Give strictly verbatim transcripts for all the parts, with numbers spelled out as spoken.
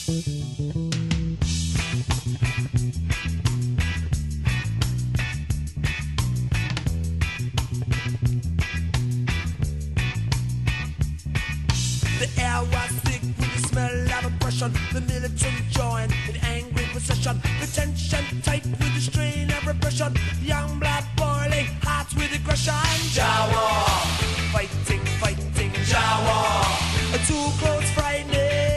The air was thick with the smell of oppression. The militant joined in angry procession. The tension tight with the strain of repression. Young blood boiling, hearts with aggression. Jawa, fighting, fighting, Jawa. Too close, frightening.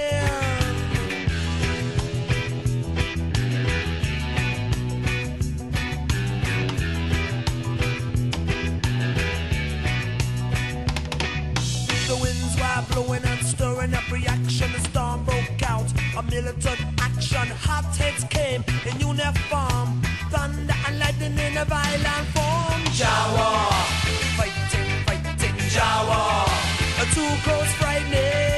The winds were blowing and stirring up reaction. The storm broke out, a militant action. Hot heads came in uniform, thunder and lightning in a violent form. Jawa, fighting, fighting, Jawa. Too close, frightening.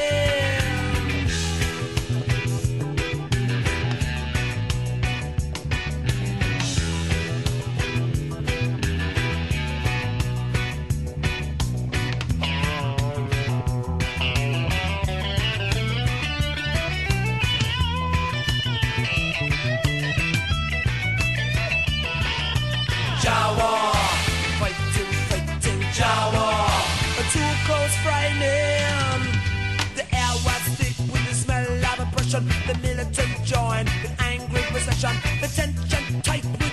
Jawa, fighting, fighting, Jawa. Too close, frightening. The air was thick with the smell of oppression. The militant joined in angry procession. The tension tight.